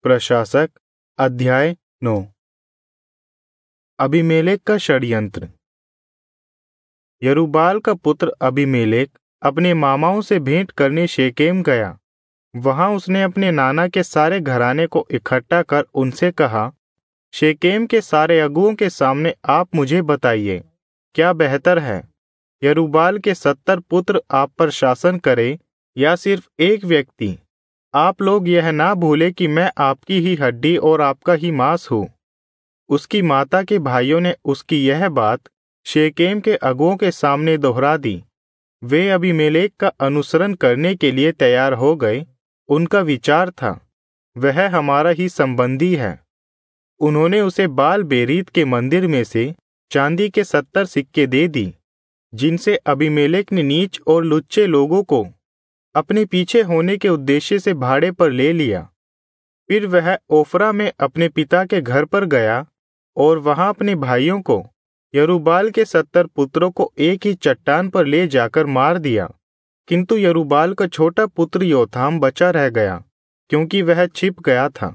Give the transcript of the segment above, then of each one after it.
प्रशासक अध्याय 9। अबीमेलेक का षड्यंत्र। यरूबाल का पुत्र अबीमेलेक अपने मामाओं से भेंट करने शेकेम गया। वहां उसने अपने नाना के सारे घराने को इकट्ठा कर उनसे कहा, शेकेम के सारे अगुओं के सामने आप मुझे बताइए, क्या बेहतर है, यरूबाल के 70 पुत्र आप पर शासन करें या सिर्फ एक व्यक्ति? आप लोग यह ना भूले कि मैं आपकी ही हड्डी और आपका ही मांस हूँ। उसकी माता के भाइयों ने उसकी यह बात शेकेम के अगुओं के सामने दोहरा दी। वे अबीमेलेक का अनुसरण करने के लिए तैयार हो गए। उनका विचार था, वह हमारा ही संबंधी है। उन्होंने उसे बाल बेरीत के मंदिर में से चांदी के 70 सिक्के दे दी, जिनसे अबीमेलेक ने नीच और लुच्चे लोगों को अपने पीछे होने के उद्देश्य से भाड़े पर ले लिया। फिर वह ओफ्रा में अपने पिता के घर पर गया और वहां अपने भाइयों को, यरूबाल के 70 पुत्रों को एक ही चट्टान पर ले जाकर मार दिया। किंतु यरूबाल का छोटा पुत्र योथाम बचा रह गया, क्योंकि वह छिप गया था।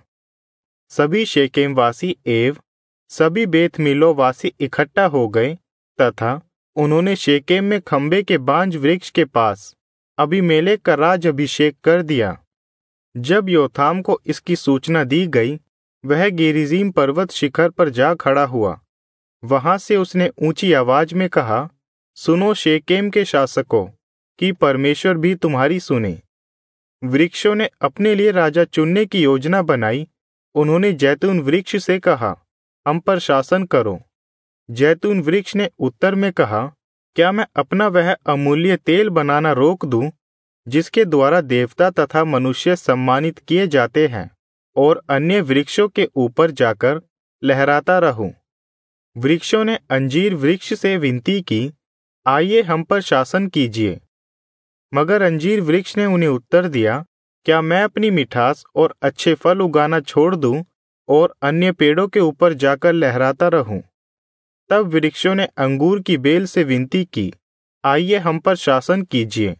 सभी शेकेमवासी एवं सभी बेत मिलो वासी इकट्ठा हो गए तथा उन्होंने शेकेम में खंबे के बांज वृक्ष के पास अबीमेलेक का राज अभिषेक कर दिया। जब योथाम को इसकी सूचना दी गई, वह गेरिजीम पर्वत शिखर पर जा खड़ा हुआ। वहां से उसने ऊंची आवाज में कहा, सुनो शेकेम के शासकों, कि परमेश्वर भी तुम्हारी सुने। वृक्षों ने अपने लिए राजा चुनने की योजना बनाई। उन्होंने जैतून वृक्ष से कहा, हम पर शासन करो। जैतून वृक्ष ने उत्तर में कहा, क्या मैं अपना वह अमूल्य तेल बनाना रोक दूं, जिसके द्वारा देवता तथा मनुष्य सम्मानित किए जाते हैं, और अन्य वृक्षों के ऊपर जाकर लहराता रहूं? वृक्षों ने अंजीर वृक्ष से विनती की, आइए हम पर शासन कीजिए। मगर अंजीर वृक्ष ने उन्हें उत्तर दिया, क्या मैं अपनी मिठास और अच्छे फल उगाना छोड़ दूं और अन्य पेड़ों के ऊपर जाकर लहराता रहूं? तब वृक्षों ने अंगूर की बेल से विनती की, आइए हम पर शासन कीजिए।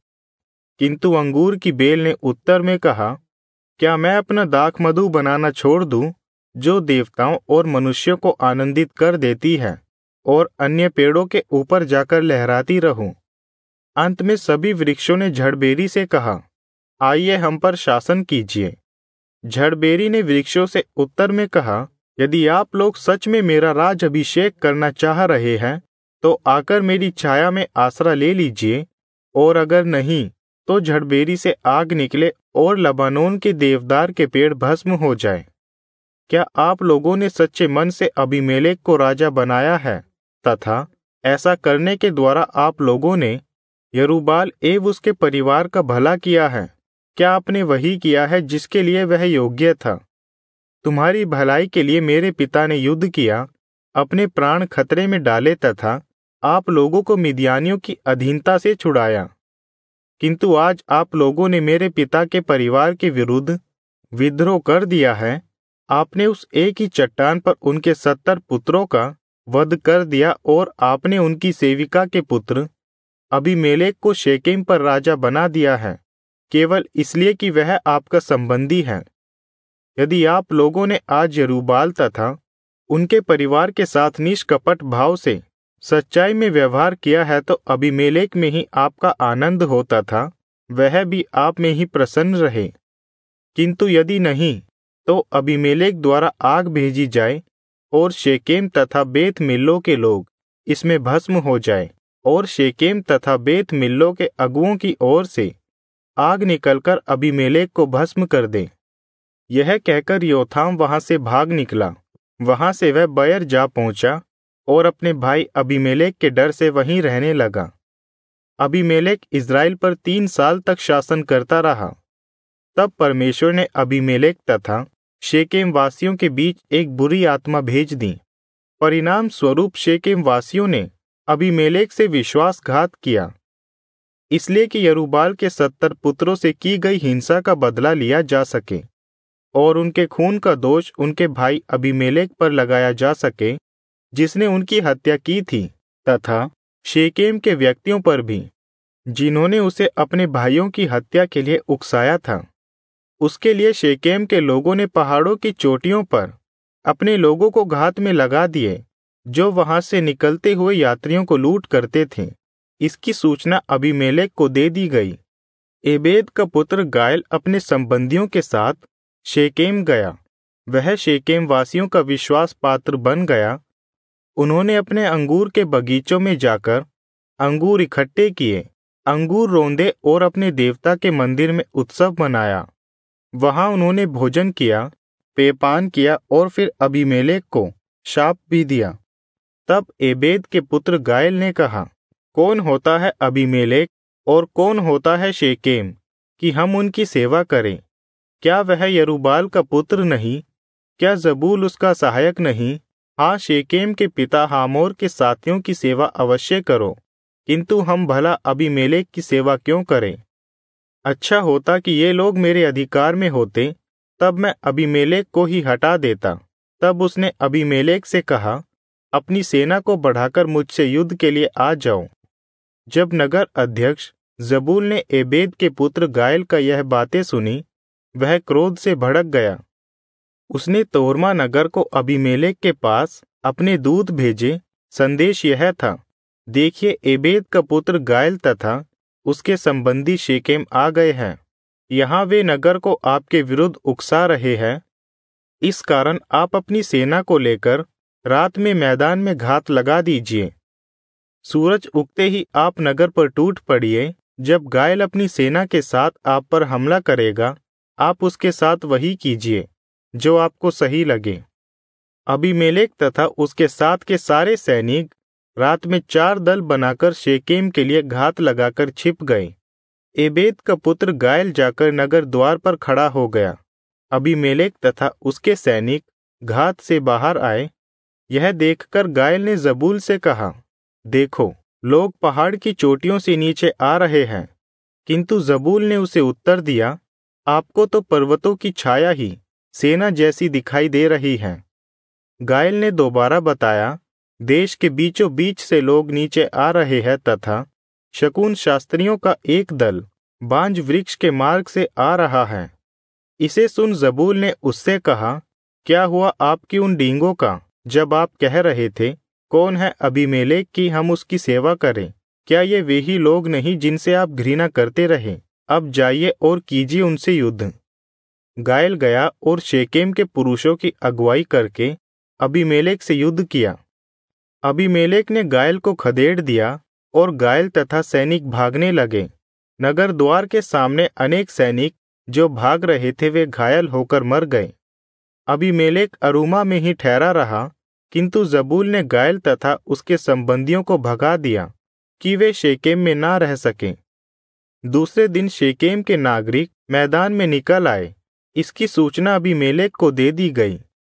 किंतु अंगूर की बेल ने उत्तर में कहा, क्या मैं अपना दाख मधु बनाना छोड़ दूं, जो देवताओं और मनुष्यों को आनंदित कर देती है, और अन्य पेड़ों के ऊपर जाकर लहराती रहूं? अंत में सभी वृक्षों ने झड़बेरी से कहा, आइए हम पर शासन कीजिए। झड़बेरी ने वृक्षों से उत्तर में कहा, यदि आप लोग सच में मेरा राज अभिषेक करना चाह रहे हैं, तो आकर मेरी छाया में आसरा ले लीजिए, और अगर नहीं तो झड़बेरी से आग निकले और लबानोन के देवदार के पेड़ भस्म हो जाए। क्या आप लोगों ने सच्चे मन से अबीमेलेक को राजा बनाया है, तथा ऐसा करने के द्वारा आप लोगों ने यरूबाल एवं उसके परिवार का भला किया है? क्या आपने वही किया है जिसके लिए वह योग्य था? तुम्हारी भलाई के लिए मेरे पिता ने युद्ध किया, अपने प्राण खतरे में डाले तथा आप लोगों को मिद्यानियों की अधीनता से छुड़ाया। किंतु आज आप लोगों ने मेरे पिता के परिवार के विरुद्ध विद्रोह कर दिया है। आपने उस एक ही चट्टान पर उनके 70 पुत्रों का वध कर दिया और आपने उनकी सेविका के पुत्र अबीमेलेक को शेकेम पर राजा बना दिया है, केवल इसलिए कि वह आपका संबंधी है। यदि आप लोगों ने आज यरूबाल तथा उनके परिवार के साथ निष्कपट भाव से सच्चाई में व्यवहार किया है, तो अबीमेलेक में ही आपका आनंद होता था, वह भी आप में ही प्रसन्न रहे। किंतु यदि नहीं, तो अबीमेलेक द्वारा आग भेजी जाए और शेकेम तथा बेत मिल्लो के लोग इसमें भस्म हो जाए, और शेकेम तथा बेत मिल्लो के अगुओं की ओर से आग निकलकर अबीमेलेक को भस्म कर दे। यह कहकर योथाम वहां से भाग निकला। वहां से वह बयर जा पहुंचा और अपने भाई अबीमेलेक के डर से वहीं रहने लगा। अबीमेलेक इज़राइल पर 3 साल तक शासन करता रहा। तब परमेश्वर ने अबीमेलेक तथा शेकेम वासियों के बीच एक बुरी आत्मा भेज दी। परिणाम स्वरूप शेकेम वासियों ने अबीमेलेक से विश्वासघात किया, इसलिए कि यरूबाल के 70 पुत्रों से की गई हिंसा का बदला लिया जा सके और उनके खून का दोष उनके भाई अबीमेलेक पर लगाया जा सके, जिसने उनकी हत्या की थी, तथा शेकेम के व्यक्तियों पर भी, जिन्होंने उसे अपने भाइयों की हत्या के लिए उकसाया था। उसके लिए शेकेम के लोगों ने पहाड़ों की चोटियों पर अपने लोगों को घात में लगा दिए, जो वहां से निकलते हुए यात्रियों को लूट करते थे। इसकी सूचना अबीमेलेक को दे दी गई। एबेद का पुत्र गायल अपने संबंधियों के साथ शेकेम गया। वह शेकेम वासियों का विश्वास पात्र बन गया। उन्होंने अपने अंगूर के बगीचों में जाकर अंगूर इकट्ठे किए, अंगूर रौंदे और अपने देवता के मंदिर में उत्सव मनाया। वहां उन्होंने भोजन किया, पेयपान किया और फिर अबीमेलेक को शाप भी दिया। तब एबेद के पुत्र गायल ने कहा, कौन होता है अबीमेलेक और कौन होता है शेकेम कि हम उनकी सेवा करें? क्या वह यरूबाल का पुत्र नहीं? क्या जबूल उसका सहायक नहीं? हाँ, शेकेम के पिता हामोर के साथियों की सेवा अवश्य करो, किंतु हम भला अबीमेलेक की सेवा क्यों करें? अच्छा होता कि ये लोग मेरे अधिकार में होते, तब मैं अबीमेलेक को ही हटा देता। तब उसने अबीमेलेक से कहा, अपनी सेना को बढ़ाकर मुझसे युद्ध के लिए आ जाओ। जब नगर अध्यक्ष जबूल ने एबेद के पुत्र गायल का यह बातें सुनी, वह क्रोध से भड़क गया। उसने तोरमा नगर को अबीमेलेक के पास अपने दूत भेजे। संदेश यह था, देखिए, एबेद का पुत्र गायल तथा उसके संबंधी शेकेम आ गए हैं। यहाँ वे नगर को आपके विरुद्ध उकसा रहे हैं। इस कारण आप अपनी सेना को लेकर रात में मैदान में घात लगा दीजिए। सूरज उगते ही आप नगर पर टूट पड़िए। जब गायल अपनी सेना के साथ आप पर हमला करेगा, आप उसके साथ वही कीजिए जो आपको सही लगे। अबीमेलेक तथा उसके साथ के सारे सैनिक रात में 4 दल बनाकर शेकेम के लिए घात लगाकर छिप गए। एबेद का पुत्र गायल जाकर नगर द्वार पर खड़ा हो गया। अबीमेलेक तथा उसके सैनिक घात से बाहर आए। यह देखकर गायल ने जबूल से कहा, देखो, लोग पहाड़ की चोटियों से नीचे आ रहे हैं। किंतु जबूल ने उसे उत्तर दिया, आपको तो पर्वतों की छाया ही सेना जैसी दिखाई दे रही है। गायल ने दोबारा बताया, देश के बीचों बीच से लोग नीचे आ रहे हैं तथा शकुन शास्त्रियों का एक दल बांज वृक्ष के मार्ग से आ रहा है। इसे सुन जबूल ने उससे कहा, क्या हुआ आपकी उन डींगों का, जब आप कह रहे थे, कौन है अबीमेलेक कि हम उसकी सेवा करें? क्या ये वे ही लोग नहीं जिनसे आप घृणा करते रहे? अब जाइए और कीजिए उनसे युद्ध। गायल गया और शेकेम के पुरुषों की अगुवाई करके अबीमेलेक से युद्ध किया। अबीमेलेक ने गायल को खदेड़ दिया और गायल तथा सैनिक भागने लगे। नगर द्वार के सामने अनेक सैनिक जो भाग रहे थे वे घायल होकर मर गए। अबीमेलेक अरूमा में ही ठहरा रहा, किंतु जबूल ने गायल तथा उसके संबंधियों को भगा दिया कि वे शेकेम में ना रह सकें। दूसरे दिन शेकेम के नागरिक मैदान में निकल आए। इसकी सूचना अबीमेलेक को दे दी गई।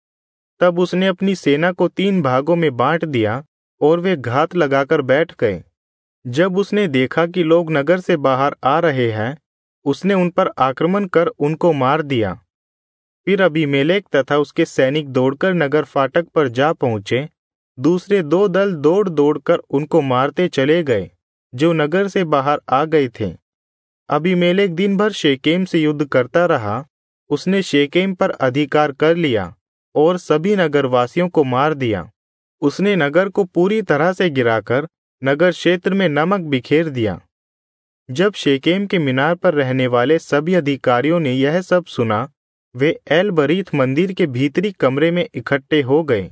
तब उसने अपनी सेना को 3 भागों में बांट दिया और वे घात लगाकर बैठ गए। जब उसने देखा कि लोग नगर से बाहर आ रहे हैं, उसने उन पर आक्रमण कर उनको मार दिया। फिर अबीमेलेक तथा उसके सैनिक दौड़कर नगर फाटक पर जा पहुंचे। दूसरे 2 दल दौड़ दौड़कर उनको मारते चले गए जो नगर से बाहर आ गए थे। अबीमेलेक दिन भर शेकेम से युद्ध करता रहा। उसने शेकेम पर अधिकार कर लिया और सभी नगरवासियों को मार दिया। उसने नगर को पूरी तरह से गिराकर नगर क्षेत्र में नमक बिखेर दिया। जब शेकेम के मीनार पर रहने वाले सभी अधिकारियों ने यह सब सुना, वे एल बरीथ मंदिर के भीतरी कमरे में इकट्ठे हो गए।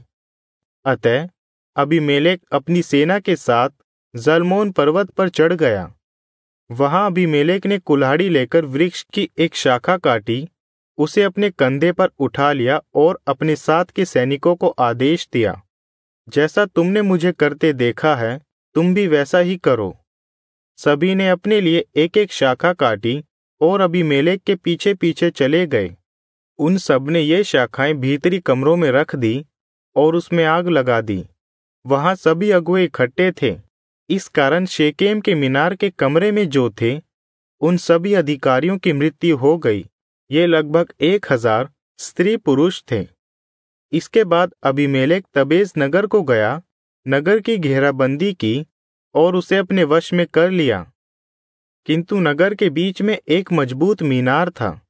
अतः अबीमेलेक अपनी सेना के साथ जलमोन पर्वत पर चढ़ गया। वहां अबीमेलेक ने कुल्हाड़ी लेकर वृक्ष की एक शाखा काटी, उसे अपने कंधे पर उठा लिया और अपने साथ के सैनिकों को आदेश दिया, जैसा तुमने मुझे करते देखा है, तुम भी वैसा ही करो। सभी ने अपने लिए एक एक शाखा काटी और अबीमेलेक के पीछे पीछे चले गए। उन सब ने ये शाखाएं भीतरी कमरों में रख दी और उसमें आग लगा दी। वहां सभी अगुए इकट्ठे थे। इस कारण शेकेम के मीनार के कमरे में जो थे, उन सभी अधिकारियों की मृत्यु हो गई। ये लगभग 1000 स्त्री पुरुष थे। इसके बाद अबीमेलेक तबेज नगर को गया, नगर की घेराबंदी की और उसे अपने वश में कर लिया। किंतु नगर के बीच में एक मजबूत मीनार था।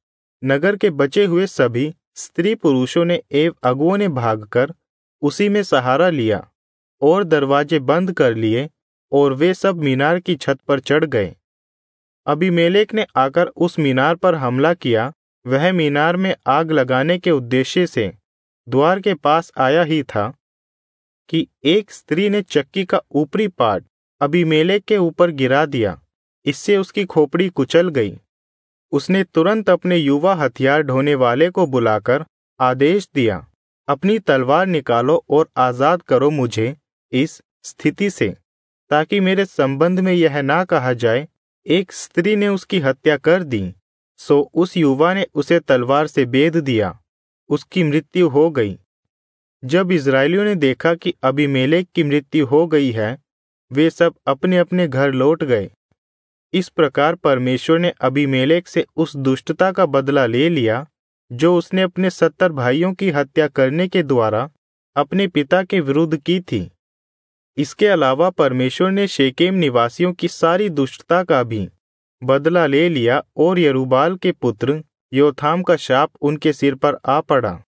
नगर के बचे हुए सभी स्त्री पुरुषों ने एवं अगुओं ने भागकर उसी में सहारा लिया और दरवाजे बंद कर लिए, और वे सब मीनार की छत पर चढ़ गए। अबीमेलेक ने आकर उस मीनार पर हमला किया। वह मीनार में आग लगाने के उद्देश्य से द्वार के पास आया ही था कि एक स्त्री ने चक्की का ऊपरी पार्ट अबीमेलेक के ऊपर गिरा दिया। इससे उसकी खोपड़ी कुचल गई। उसने तुरंत अपने युवा हथियार ढोने वाले को बुलाकर आदेश दिया, अपनी तलवार निकालो और आजाद करो मुझे इस स्थिति से, ताकि मेरे संबंध में यह ना कहा जाए एक स्त्री ने उसकी हत्या कर दी। सो उस युवा ने उसे तलवार से बेध दिया। उसकी मृत्यु हो गई। जब इस्राएलियों ने देखा कि अबीमेलेक की मृत्यु हो गई है, वे सब अपने अपने घर लौट गए। इस प्रकार परमेश्वर ने अबीमेलेक से उस दुष्टता का बदला ले लिया जो उसने अपने 70 भाइयों की हत्या करने के द्वारा अपने पिता के विरुद्ध की थी। इसके अलावा परमेश्वर ने शेकेम निवासियों की सारी दुष्टता का भी बदला ले लिया और यरूबाल के पुत्र योथाम का शाप उनके सिर पर आ पड़ा।